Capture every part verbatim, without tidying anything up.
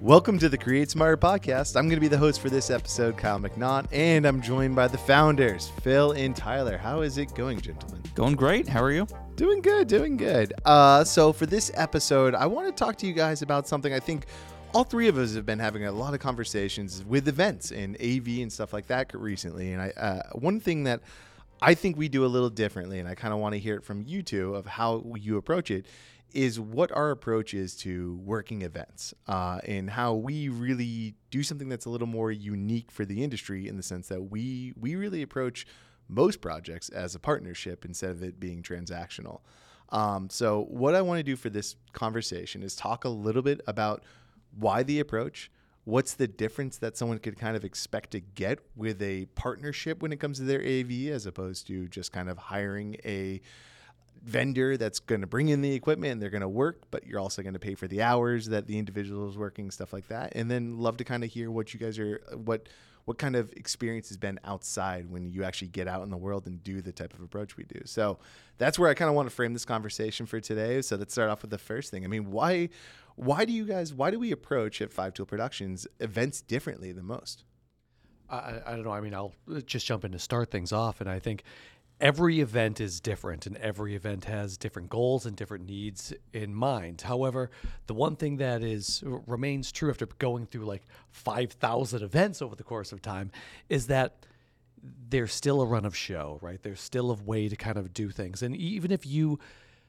Welcome to the Create Smarter podcast. I'm going to be the host for this episode, Kyle McNaught, and I'm joined by the founders, Phil and Tyler. How is it going, gentlemen? Going great. How are you? Doing good, doing good. Uh, so for this episode, I want to talk to you guys about something I think all three of us have been having a lot of conversations with events and A V and stuff like that recently. And I, uh, one thing that I think we do a little differently, and I kind of want to hear it from you two of how you approach it, is what our approach is to working events uh, and how we really do something that's a little more unique for the industry in the sense that we we really approach most projects as a partnership instead of it being transactional. Um, so what I want to do for this conversation is talk a little bit about why the approach, what's the difference that someone could kind of expect to get with a partnership when it comes to their A V as opposed to just kind of hiring a vendor that's going to bring in the equipment and they're going to work, but you're also going to pay for the hours that the individual is working, stuff like that. And then love to kind of hear what you guys are, what what kind of experience has been outside when you actually get out in the world and do the type of approach we do. So that's where I kind of want to frame this conversation for today. So let's start off with the first thing. I mean, why why do you guys, why do we approach at Five Tool Productions events differently than most? I, I don't know. I mean, I'll just jump in to start things off. And I think every event is different and every event has different goals and different needs in mind. However, the one thing that is remains true after going through like five thousand events over the course of time is that there's still a run of show, right? There's still a way to kind of do things. And even if you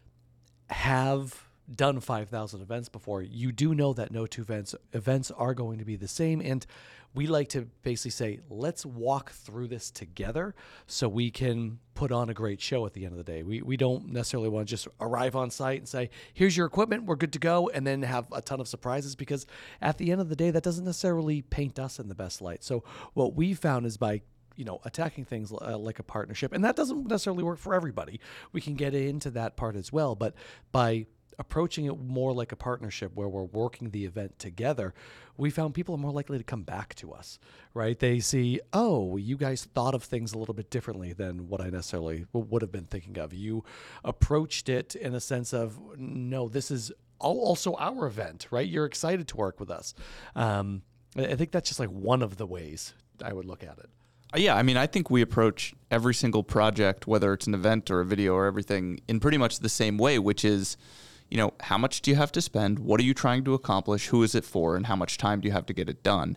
have done five thousand events before, you do know that no two events events are going to be the same. And we like to basically say, let's walk through this together so we can put on a great show at the end of the day. We we don't necessarily want to just arrive on site and say, here's your equipment, we're good to go, and then have a ton of surprises, because at the end of the day, that doesn't necessarily paint us in the best light. So what we found is by you know, attacking things uh, like a partnership, and that doesn't necessarily work for everybody. We can get into that part as well, but by approaching it more like a partnership where we're working the event together, we found people are more likely to come back to us, right? They see, oh, you guys thought of things a little bit differently than what I necessarily would have been thinking of. You approached it in a sense of, no, this is also our event, right? You're excited to work with us. Um, I think that's just like one of the ways I would look at it. Yeah, I mean, I think we approach every single project, whether it's an event or a video or everything, in pretty much the same way, which is, you know, how much do you have to spend? What are you trying to accomplish? Who is it for? And how much time do you have to get it done?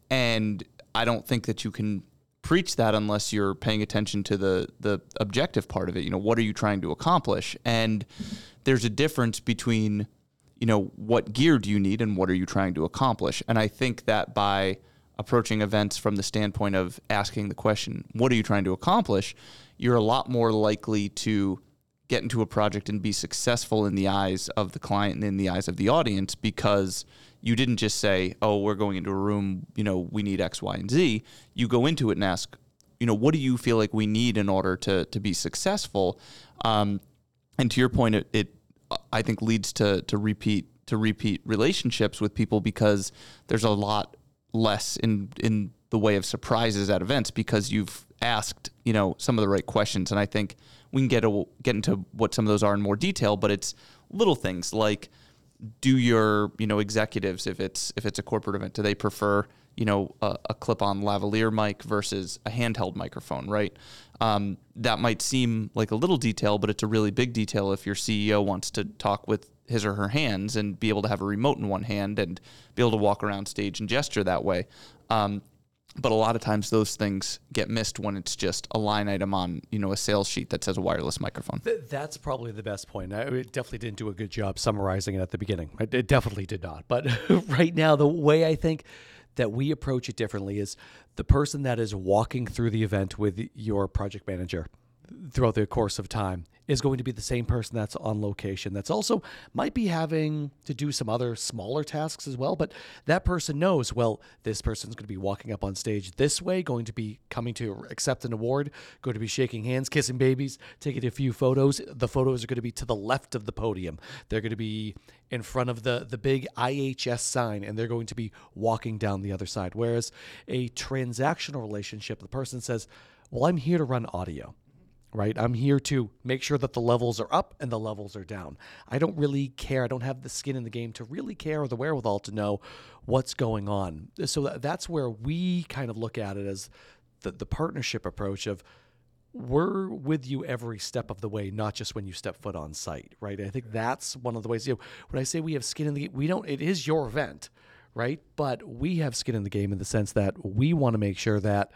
And I don't think that you can preach that unless you're paying attention to the the objective part of it. You know, what are you trying to accomplish? And there's a difference between, you know, what gear do you need and what are you trying to accomplish? And I think that by approaching events from the standpoint of asking the question, what are you trying to accomplish? You're a lot more likely to get into a project and be successful in the eyes of the client and in the eyes of the audience, because you didn't just say, oh, we're going into a room, you know, we need X, Y, and Z. You go into it and ask, you know, what do you feel like we need in order to to be successful? Um, and to your point, it, it I think leads to to repeat to repeat relationships with people, because there's a lot less in in the way of surprises at events because you've asked, you know, some of the right questions. And I think we can get a, get into what some of those are in more detail, but it's little things like, do your, you know, executives, if it's if it's a corporate event, do they prefer, you know, a, a clip-on lavalier mic versus a handheld microphone, right? Um, that might seem like a little detail, but it's a really big detail if your C E O wants to talk with his or her hands and be able to have a remote in one hand and be able to walk around stage and gesture that way. Um, But a lot of times those things get missed when it's just a line item on, you know, a sales sheet that says a wireless microphone. Th- that's probably the best point. I it definitely didn't do a good job summarizing it at the beginning. It, it definitely did not. But right now, the way I think that we approach it differently is the person that is walking through the event with your project manager throughout the course of time is going to be the same person that's on location, that's also might be having to do some other smaller tasks as well, but that person knows, well, this person's going to be walking up on stage this way, going to be coming to accept an award, going to be shaking hands, kissing babies, taking a few photos. The photos are going to be to the left of the podium. They're going to be in front of the, the big I H S sign, and they're going to be walking down the other side. Whereas a transactional relationship, the person says, well, I'm here to run audio. right? I'm here to make sure that the levels are up and the levels are down. I don't really care. I don't have the skin in the game to really care or the wherewithal to know what's going on. So that's where we kind of look at it as the, the partnership approach of we're with you every step of the way, not just when you step foot on site, right? I think that's one of the ways, you know, when I say we have skin in the game, we don't, it is your event, right? But we have skin in the game in the sense that we want to make sure that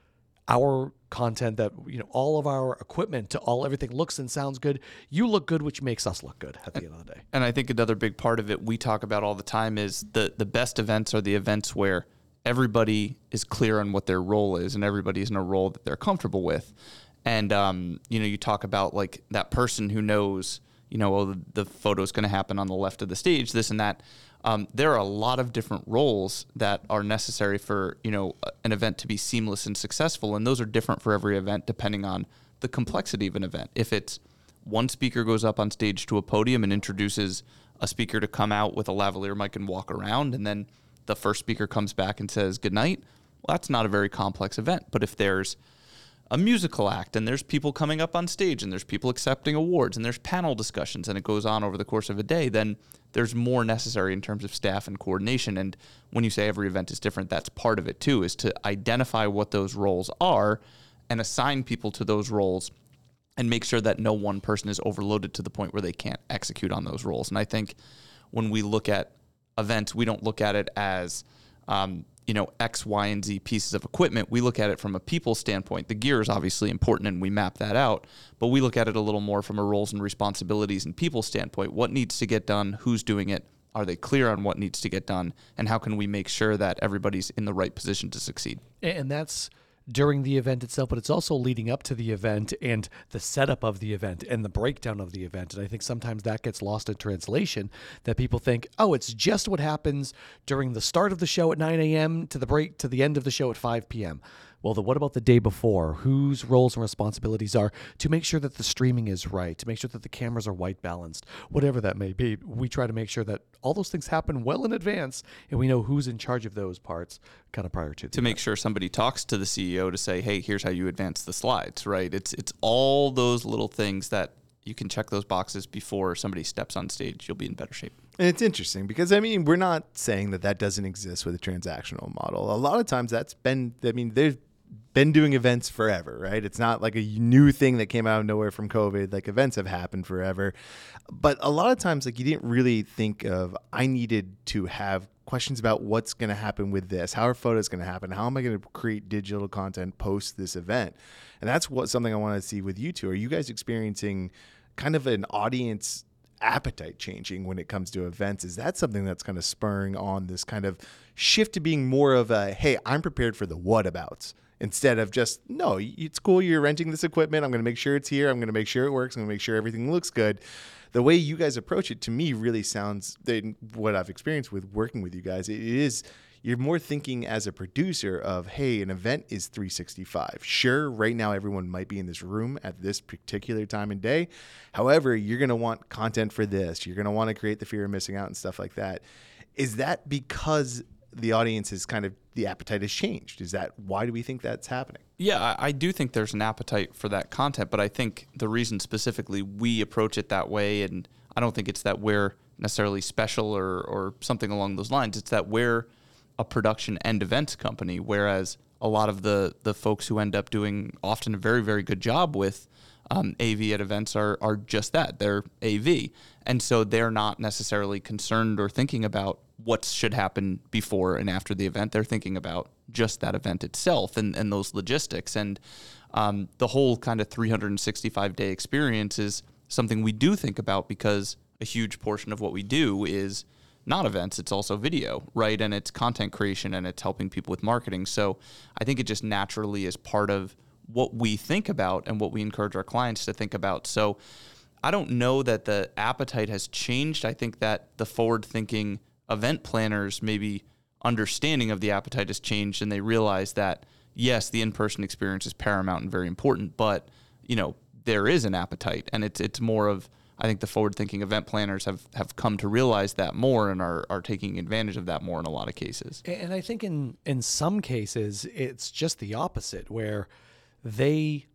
our content, that, you know, all of our equipment, to all everything looks and sounds good. You look good, which makes us look good at the end of the day. And I think another big part of it we talk about all the time is the the best events are the events where everybody is clear on what their role is and everybody's in a role that they're comfortable with. And um, you know, you talk about like that person who knows, you know, oh, the, the photo is going to happen on the left of the stage, this and that. Um, there are a lot of different roles that are necessary for, you know, an event to be seamless and successful. And those are different for every event depending on the complexity of an event. If it's one speaker goes up on stage to a podium and introduces a speaker to come out with a lavalier mic and walk around, and then the first speaker comes back and says good night, well, that's not a very complex event. But if there's a musical act and there's people coming up on stage and there's people accepting awards and there's panel discussions and it goes on over the course of a day, then there's more necessary in terms of staff and coordination. And when you say every event is different, that's part of it too, is to identify what those roles are and assign people to those roles and make sure that no one person is overloaded to the point where they can't execute on those roles. And I think when we look at events, we don't look at it as, um, you know, X, Y, and Z pieces of equipment. We look at it from a people standpoint. The gear is obviously important and we map that out, but we look at it a little more from a roles and responsibilities and people standpoint. What needs to get done? Who's doing it? Are they clear on what needs to get done? And how can we make sure that everybody's in the right position to succeed? And that's during the event itself, but it's also leading up to the event and the setup of the event and the breakdown of the event. And I think sometimes that gets lost in translation, that people think, oh, it's just what happens during the start of the show at nine a.m. to the break to the end of the show at five p.m. Well, then what about the day before? Whose roles and responsibilities are to make sure that the streaming is right, to make sure that the cameras are white balanced, whatever that may be. We try to make sure that all those things happen well in advance and we know who's in charge of those parts kind of prior to the to make sure somebody talks to the C E O to say, hey, here's how you advance the slides, right? It's it's all those little things that you can check those boxes before somebody steps on stage. You'll be in better shape. And it's interesting because, I mean, we're not saying that that doesn't exist with a transactional model. A lot of times that's been, I mean, there's been doing events forever, right? It's not like a new thing that came out of nowhere from COVID. Like, events have happened forever. But a lot of times, like, you didn't really think of, I needed to have questions about what's going to happen with this. How are photos going to happen? How am I going to create digital content post this event? And that's what something I want to see with you two. Are you guys experiencing kind of an audience appetite changing when it comes to events? Is that something that's kind of spurring on this kind of shift to being more of a, hey, I'm prepared for the whatabouts, instead of just, no, it's cool, you're renting this equipment, I'm going to make sure it's here, I'm going to make sure it works, I'm going to make sure everything looks good. The way you guys approach it to me really sounds, what I've experienced with working with you guys, it is, you're more thinking as a producer of, hey, an event is three sixty-five. Sure, right now everyone might be in this room at this particular time and day. However, you're going to want content for this. You're going to want to create the fear of missing out and stuff like that. Is that because the audience is kind of, the appetite has changed? Is that, why do we think that's happening? Yeah, I, I do think there's an appetite for that content, but I think the reason specifically we approach it that way, and I don't think it's that we're necessarily special or, or something along those lines, it's that we're a production and events company, whereas a lot of the the folks who end up doing often a very, very good job with um, A V at events are are just that. They're A V. And so they're not necessarily concerned or thinking about what should happen before and after the event. They're thinking about just that event itself and, and those logistics. And um, the whole kind of three hundred sixty-five day experience is something we do think about, because a huge portion of what we do is not events, it's also video, right? And it's content creation and it's helping people with marketing. So I think it just naturally is part of what we think about and what we encourage our clients to think about. So I don't know that the appetite has changed. I think that the forward-thinking event planners, maybe understanding of the appetite has changed, and they realize that, yes, the in-person experience is paramount and very important, but, you know, there is an appetite, and it's it's more of, I think the forward-thinking event planners have, have come to realize that more and are, are taking advantage of that more in a lot of cases. And I think in, in some cases, it's just the opposite, where they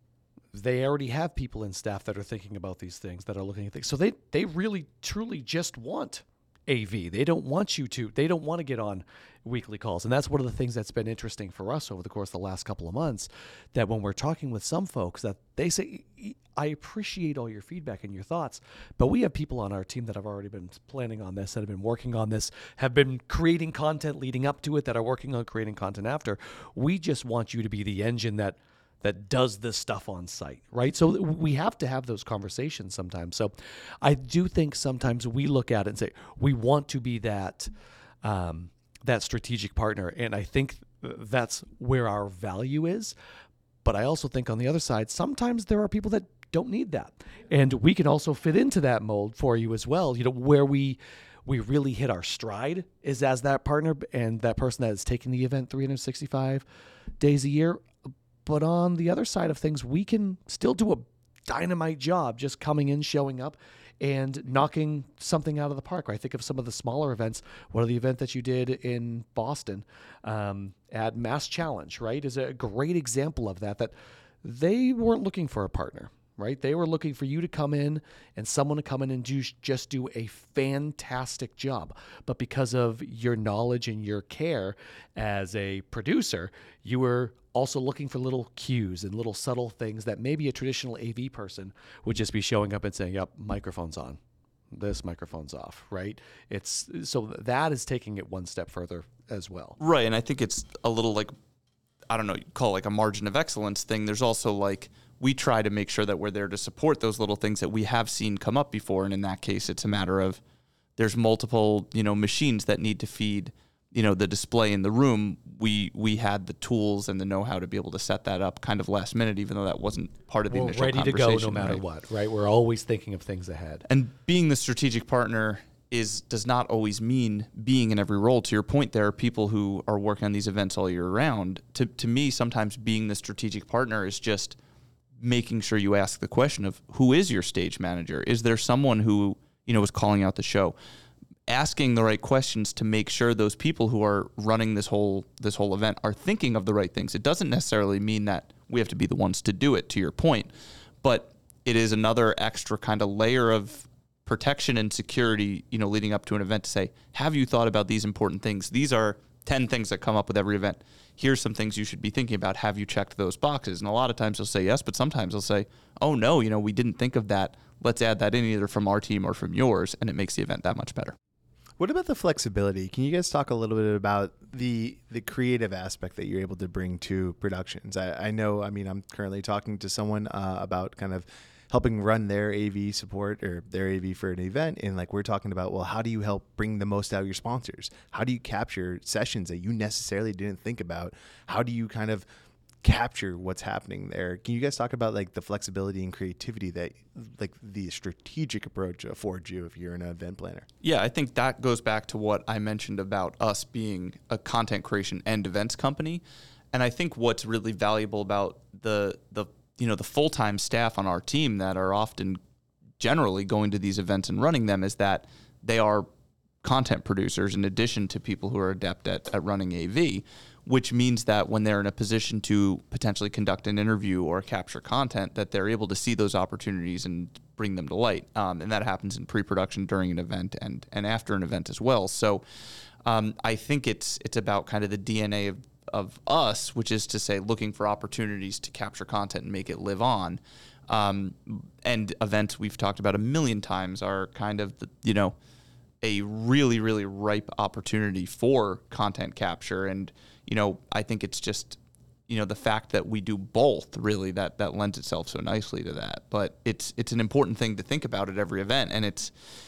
they already have people in staff that are thinking about these things, that are looking at things. So they, they really, truly just want A V. They don't want you to, they don't want to get on weekly calls. And that's one of the things that's been interesting for us over the course of the last couple of months, that when we're talking with some folks, that they say, I appreciate all your feedback and your thoughts, but we have people on our team that have already been planning on this, that have been working on this, have been creating content leading up to it, that are working on creating content after. We just want you to be the engine that that does this stuff on site, right? So we have to have those conversations sometimes. So I do think sometimes we look at it and say, we want to be that um, that strategic partner. And I think that's where our value is. But I also think on the other side, sometimes there are people that don't need that. And we can also fit into that mold for you as well. You know, where we we really hit our stride is as that partner and that person that is taking the event three hundred sixty-five days a year. But on the other side of things, we can still do a dynamite job just coming in, showing up, and knocking something out of the park. I think of some of the smaller events. One of the event that you did in Boston um, at Mass Challenge, right, is a great example of that, that they weren't looking for a partner, right? They were looking for you to come in and someone to come in and do, just do a fantastic job. But because of your knowledge and your care as a producer, you were also looking for little cues and little subtle things that maybe a traditional A V person would just be showing up and saying, yep, microphone's on, this microphone's off, right? It's so that is taking it one step further as well. Right. And I think it's a little like, I don't know, you call it like a margin of excellence thing. There's also like, we try to make sure that we're there to support those little things that we have seen come up before. And in that case, it's a matter of there's multiple, you know, machines that need to feed, you know, the display in the room. We we had the tools and the know-how to be able to set that up kind of last minute, even though that wasn't part of the We're initial ready to conversation. go no matter right? what, right? We're always thinking of things ahead. And being the strategic partner is does not always mean being in every role. To your point, there are people who are working on these events all year round. To to me, sometimes being the strategic partner is just making sure you ask the question of who is your stage manager? Is there someone who, you know, is calling out the show? Asking the right questions to make sure those people who are running this whole this whole event are thinking of the right things. It doesn't necessarily mean that we have to be the ones to do it, to your point, but it is another extra kind of layer of protection and security, you know, leading up to an event to say, have you thought about these important things? These are ten things that come up with every event. Here's some things you should be thinking about. Have you checked those boxes? And a lot of times they'll say yes, but sometimes they'll say, oh no, you know, we didn't think of that. Let's add that in either from our team or from yours, and it makes the event that much better. What about the flexibility? Can you guys talk a little bit about the the creative aspect that you're able to bring to productions? I, I know, I mean, I'm currently talking to someone uh, about kind of helping run their A V support or their A V for an event. And like, we're talking about, well, how do you help bring the most out of your sponsors? How do you capture sessions that you necessarily didn't think about? How do you kind of capture what's happening there? Can you guys talk about like the flexibility and creativity that like the strategic approach affords you if you're an event planner? Yeah, I think that goes back to what I mentioned about us being a content creation and events company. And I think what's really valuable about the the you know the full-time staff on our team that are often generally going to these events and running them is that they are content producers in addition to people who are adept at, at running A V, which means that when they're in a position to potentially conduct an interview or capture content, that they're able to see those opportunities and bring them to light. Um, and that happens in pre-production, during an event, and and after an event as well. So um, I think it's it's about kind of the D N A of, of us, which is to say looking for opportunities to capture content and make it live on. Um, and events we've talked about a million times are kind of, the, you know, a really, really ripe opportunity for content capture. And, you know, I think it's just, you know, the fact that we do both really that, that lends itself so nicely to that. But it's, it's an important thing to think about at every event. And it's,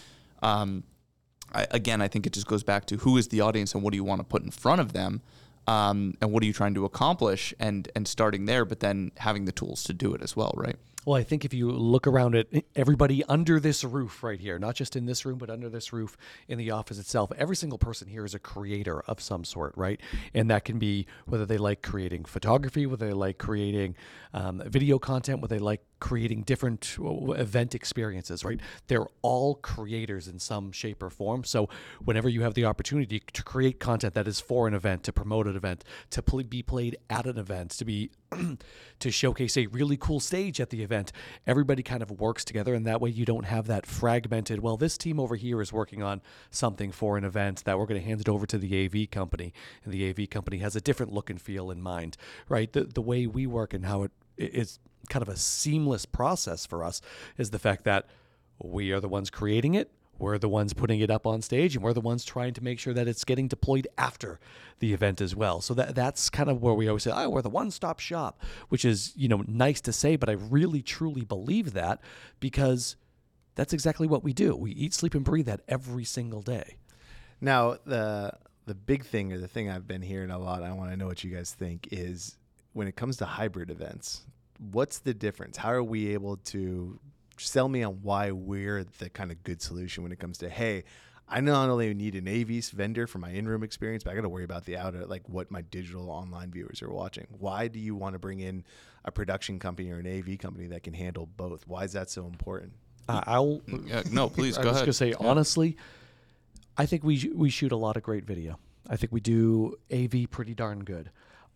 um, I, again, I think it just goes back to who is the audience and what do you want to put in front of them? Um, and what are you trying to accomplish, and, and starting there, but then having the tools to do it as well, right? Well, I think if you look around at everybody under this roof right here, not just in this room, but under this roof in the office itself, every single person here is a creator of some sort, right? And that can be whether they like creating photography, whether they like creating um, video content, whether they like creating different uh, event experiences, right? They're all creators in some shape or form. So whenever you have the opportunity to create content that is for an event, to promote an event, to pl- be played at an event, to be to showcase a really cool stage at the event, everybody kind of works together, and that way you don't have that fragmented, well, this team over here is working on something for an event that we're going to hand it over to the A V company, and the A V company has a different look and feel in mind, right? The, the way we work and how it is kind of a seamless process for us is the fact that we are the ones creating it, we're the ones putting it up on stage, and we're the ones trying to make sure that it's getting deployed after the event as well. So that that's kind of where we always say, oh, we're the one-stop shop, which is, you know, nice to say, but I really, truly believe that because that's exactly what we do. We eat, sleep, and breathe that every single day. Now, the the big thing, or the thing I've been hearing a lot, I want to know what you guys think, is when it comes to hybrid events, what's the difference? How are we able to sell me on why we're the kind of good solution when it comes to, hey, I not only need an A V vendor for my in-room experience, but I got to worry about the outer, like what my digital online viewers are watching. Why do you want to bring in a production company or an A V company that can handle both? Why is that so important? Uh, I'll Yeah, no, please I go was ahead. going to say, Yeah. honestly, I think we we shoot a lot of great video. I think we do A V pretty darn good.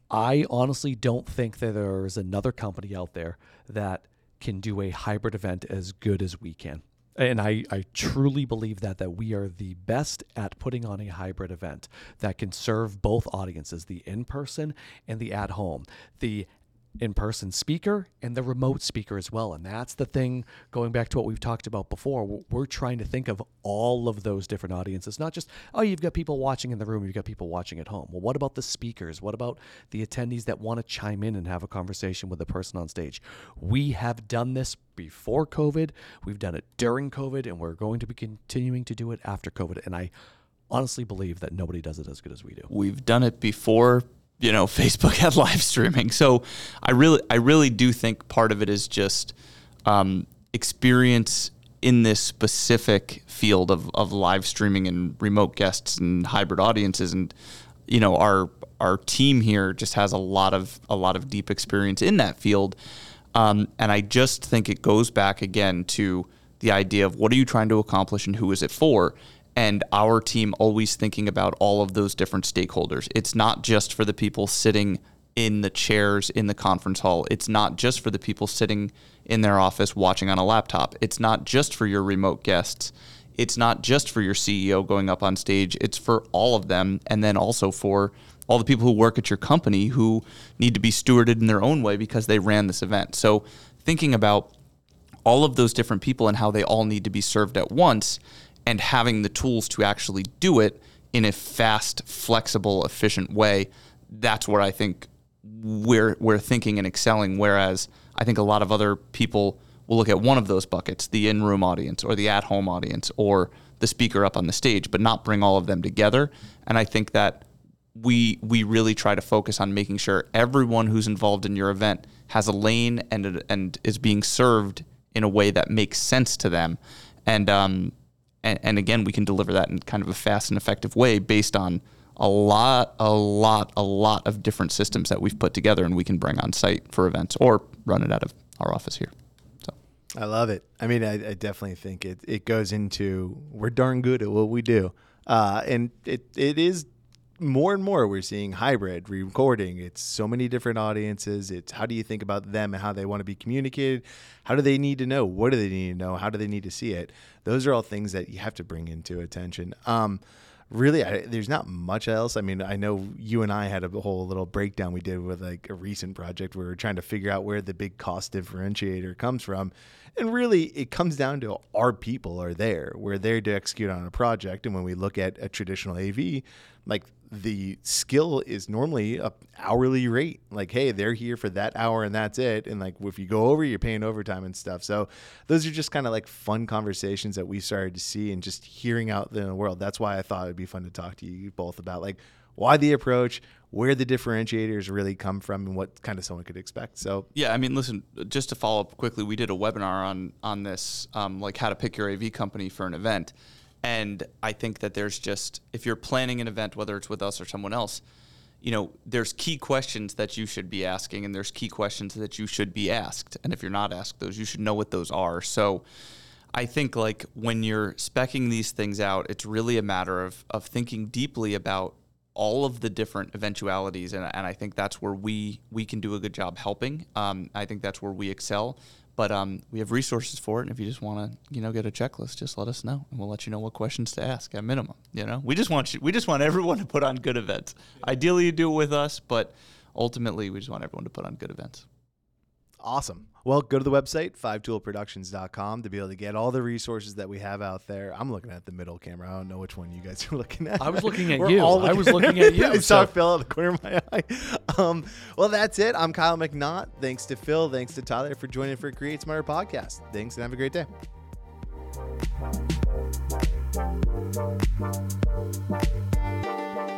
I honestly don't think that there's another company out there that can do a hybrid event as good as we can. And I, I truly believe that, that we are the best at putting on a hybrid event that can serve both audiences, the in-person and the at-home, the in-person speaker and the remote speaker as well. And that's the thing, going back to what we've talked about before, we're, we're trying to think of all of those different audiences, not just, oh, you've got people watching in the room, you've got people watching at home. Well, what about the speakers? What about the attendees that want to chime in and have a conversation with the person on stage? We have done this before COVID, we've done it during COVID, and we're going to be continuing to do it after COVID. And I honestly believe that nobody does it as good as we do. We've done it before, you know, Facebook had live streaming. So I really, I really do think part of it is just um, experience in this specific field of, of live streaming and remote guests and hybrid audiences. And, you know, our, our team here just has a lot of, a lot of deep experience in that field. Um, and I just think it goes back again to the idea of what are you trying to accomplish and who is it for? And our team always thinking about all of those different stakeholders. It's not just for the people sitting in the chairs in the conference hall. It's not just for the people sitting in their office watching on a laptop. It's not just for your remote guests. It's not just for your C E O going up on stage. It's for all of them. And then also for all the people who work at your company who need to be stewarded in their own way because they ran this event. So thinking about all of those different people and how they all need to be served at once, and having the tools to actually do it in a fast, flexible, efficient way, that's where I think we're we're thinking and excelling. Whereas I think a lot of other people will look at one of those buckets, the in-room audience or the at-home audience or the speaker up on the stage, but not bring all of them together. And I think that we we really try to focus on making sure everyone who's involved in your event has a lane and and is being served in a way that makes sense to them. And um And, and again, we can deliver that in kind of a fast and effective way based on a lot, a lot, a lot of different systems that we've put together and we can bring on site for events or run it out of our office here. So I love it. I mean, I, I definitely think it, it goes into, we're darn good at what we do. Uh, and it it is more and more we're seeing hybrid recording. It's so many different audiences. It's how do you think about them and how they want to be communicated? How do they need to know? What do they need to know? How do they need to see it? Those are all things that you have to bring into attention. Um, really, I, there's not much else. I mean, I know you and I had a whole little breakdown we did with like a recent project where we were trying to figure out where the big cost differentiator comes from. And really, it comes down to our people are there. We're there to execute on a project. And when we look at a traditional A V, like the skill is normally a hourly rate. Like, hey, they're here for that hour and that's it. And like, if you go over, you're paying overtime and stuff. So those are just kind of like fun conversations that we started to see and just hearing out in the world. That's why I thought it'd be fun to talk to you both about like why the approach, where the differentiators really come from and what kind of someone could expect. So yeah, I mean, listen, just to follow up quickly, we did a webinar on, on this, um, like how to pick your A V company for an event. And I think that there's just, if you're planning an event, whether it's with us or someone else, you know, there's key questions that you should be asking, and there's key questions that you should be asked. And if you're not asked those, you should know what those are. So I think like when you're speccing these things out, it's really a matter of of thinking deeply about all of the different eventualities. And, and I think that's where we we can do a good job helping. Um, I think that's where we excel. But um, we have resources for it, and if you just want to, you know, get a checklist, just let us know, and we'll let you know what questions to ask at minimum. You know, we just want you, we just want everyone to put on good events. Ideally, you do it with us, but ultimately, we just want everyone to put on good events. Awesome. Well, go to the website, five tool productions dot com, to be able to get all the resources that we have out there. I'm looking at the middle camera. I don't know which one you guys are looking at. I was looking at We're you. all I was looking at you. I saw so- Phil out of the corner of my eye. Um, well, that's it. I'm Kyle McNaught. Thanks to Phil. Thanks to Tyler for joining for Create Smarter Podcast. Thanks, and have a great day.